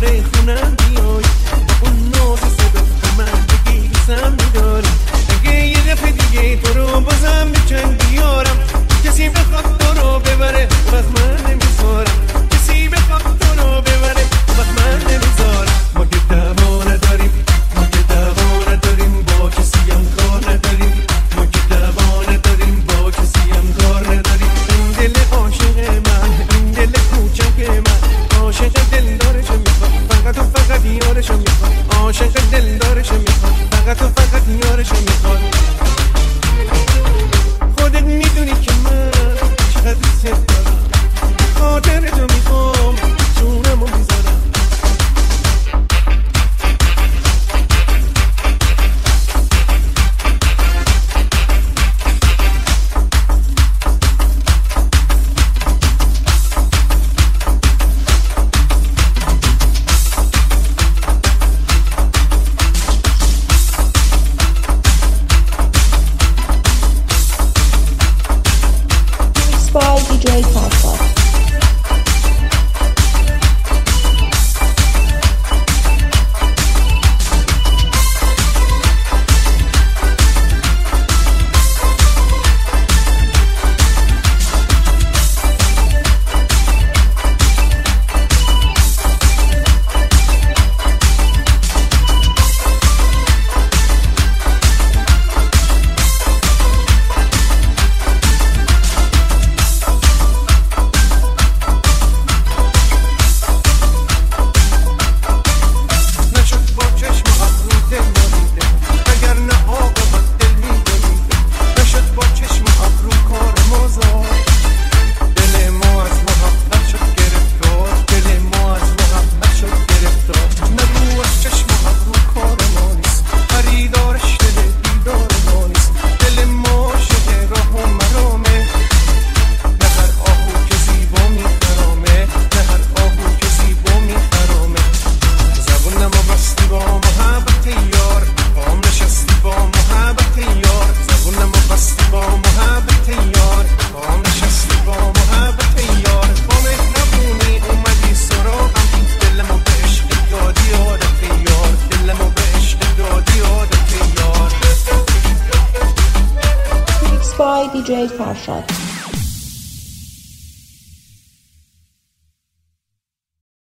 دوباره خونم بیای، با اون ناز صدا من بگیسم میداری. اگه یه دفعه دیگه تو رو بازم به چنگ بیارم، کسی بخواد تو رو ببره وقت من نمیذارم. کسی بخواد تو رو ببره وقت من نمیذارم. ما که دعوا نداریم، ما که دعوا نداریم، با کسی هم کار نداریم. ما که دعوا نداریم، با کسی هم کار نداریم. این دل عاشق من، این دل کوچک من، عاشق دلدارشو میخواد، فقط و فقط یارشو میخواد. عاشق دلدارشو میخواد، فقط و فقط یارشو میخواد. خودت میدونی که من چقدر دوست دارم، خاطر تو میخوام جونمو میذارم. by DJ Papa. by DJ Farshad.